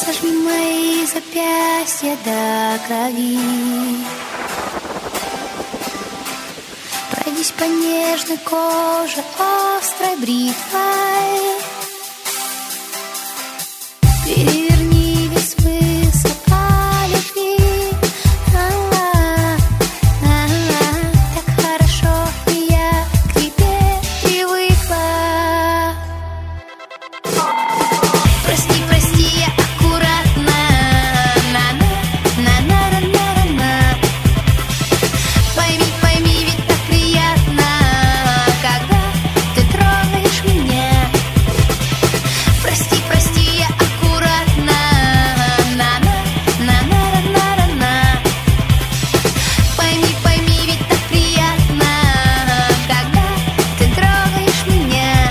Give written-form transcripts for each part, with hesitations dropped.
Сожми мои запястья до крови, пройдись по нежной коже острой бритвой, переверни весь смысл о любви. Так хорошо, и я к тебе привыкла. Прости, прости, я аккуратно. На-на-на-на-на-на-на. Пойми, пойми, ведь так приятно, когда ты трогаешь меня. Прости, прости, я аккуратно. На-на-на-на-на-на-на. Пойми, пойми, ведь так приятно, когда ты трогаешь меня.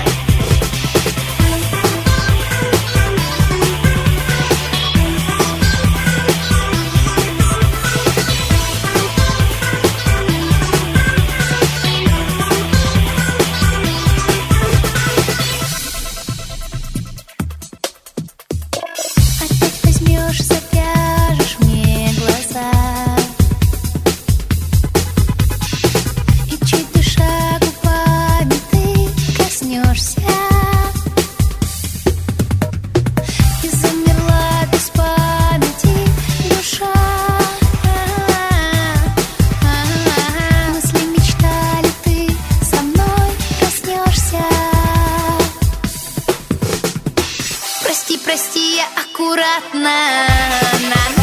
Опять возьмешь, завяжешь мне глаза, и чуть дыша губами ты коснешься, и замерла без памяти душа. Мысли мечтали, ты со мной коснешься. Прости, прости, я аккуратно.